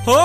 हो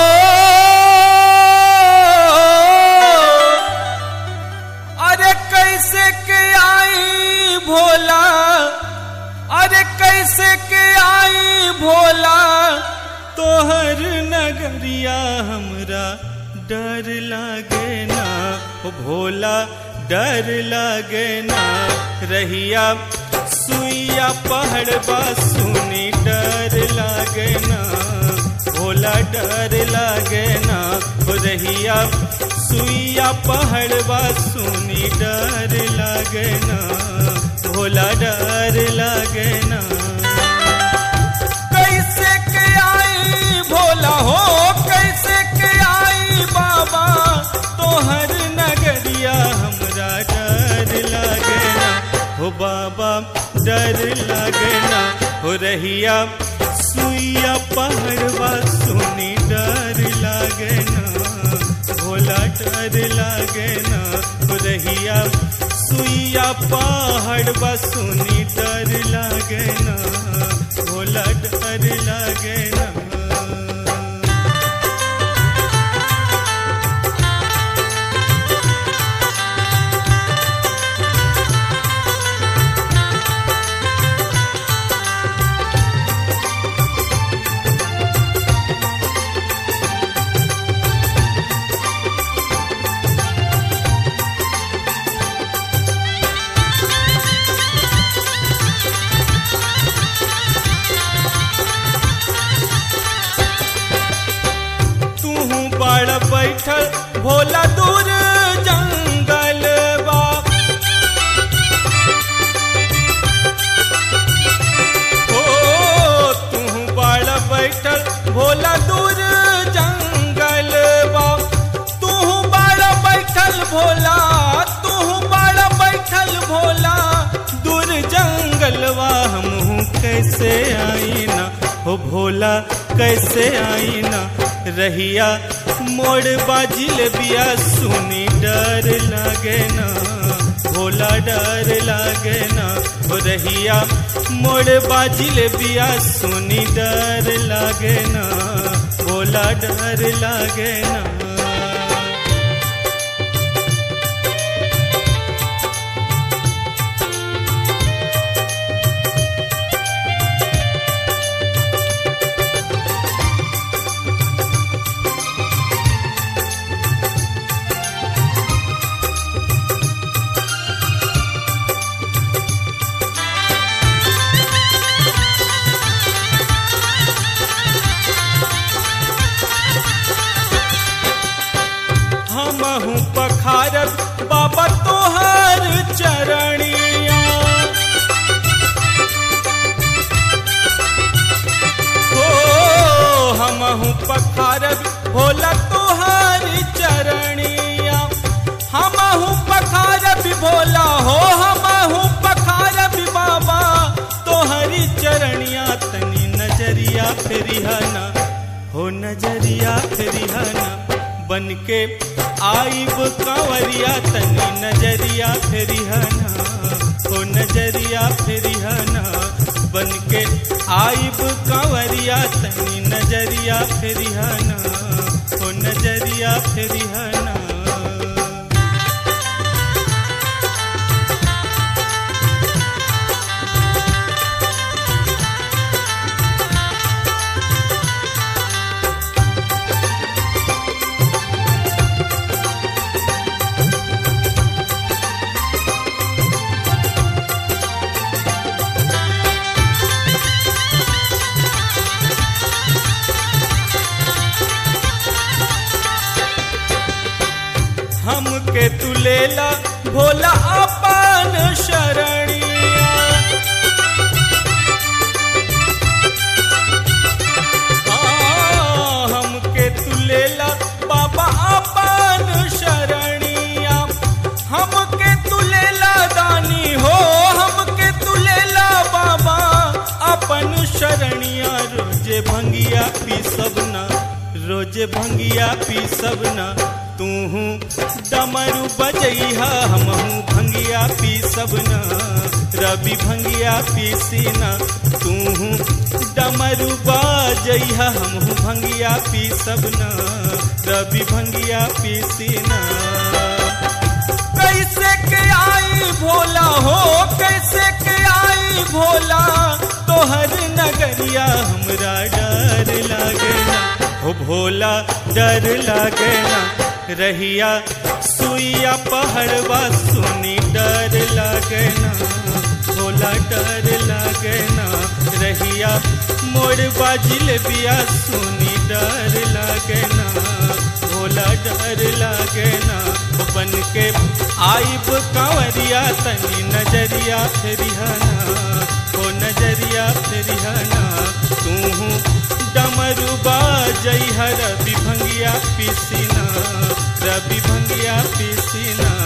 अरे कैसे के आई भोला, अरे कैसे के आई भोला तोहर नगरिया हमरा डर लागे ना, ओ भोला डर लागे ना, रहिया सुइया पहाड़बा सुनी डर लागे ना, भोला डर लागे ना, ओ रहिया सुइया पहाड़बा सुनी डर लागे ना, भोला डर लागे ना। कैसे के आई भोला हो, कैसे के आई बाबा तोहर नगरिया हमरा डर लागे ना, हो बाबा डर लागे ना, हो रहिया सुइया पहाड़बा सुनी डर लागे ना, भोला डर लागे ना, हो रहिया सुइया पहाड़बा सुनी डर लागे ना, भोला डर लागे ना। बैठल भोला दूर जंगल बा, हो तू बड़ बैठल भोला दूर जंगल बा, तू बड़ बैठल भोला, तू बड़ बैठल भोला दूर जंगलवा, हमहू कैसे आई ना, हो भोला कैसे आई ना, रहिया मोड़ बाजिल बिया सुनी डर लागे ना, भोला डर लागे ना, हो रहिया मोड़ बाजिल बिया सुनी डर लागे ना, भोला डर लागे ना। हमहू पखारब बाबा तोहर चरणिया, हो हमहू पखारब भोला तोहर चरणिया, हमहू पखारब भोला हो, हमहू पखारब बाबा तोहरी चरणिया, तनी नजरिया फेरिहाना, हो नजरिया फेरिहाना, बनके आइब कांवरिया तनी नजरिया फेरिहाना, हो नजरिया फेरिहाना, बनके आइब कांवरिया तनी नजरिया फेरिहाना, हो नजरिया फेरिहाना। हमके तू लेला भोला अपन शरणिया, हमके तू लेला बाबा अपन शरणिया, हमके तू लेला दानी हो, हमके तू लेला बाबा अपन शरणिया, रोजे भंगिया पी सबना, रोजे भंगिया पी सबना, तू डमरू बजैहा हमहू भंगिया पी सबना रवि भंगिया पीसीना तू डमरू बजैहा हमहू भंगिया पी सबना रवि भंगिया पीसीना। कैसे के आई भोला हो कैसे के आई भोला तोहर नगरिया हमरा डर लागेना हो भोला डर लागेना रहिया सुइया पहाड़वा सुनी डर लागेना भोला डर लागेना रहिया मोड़वा जिलेबिया सुनी डर लागेना भोला डर लागेना बन के आइब कांवरिया तनी नजरिया फेरिहाना हो नजरिया फेरिहाना तू डमरू बजैहा रवि भंगिया पीसीना रवि भंगिया पीसीना।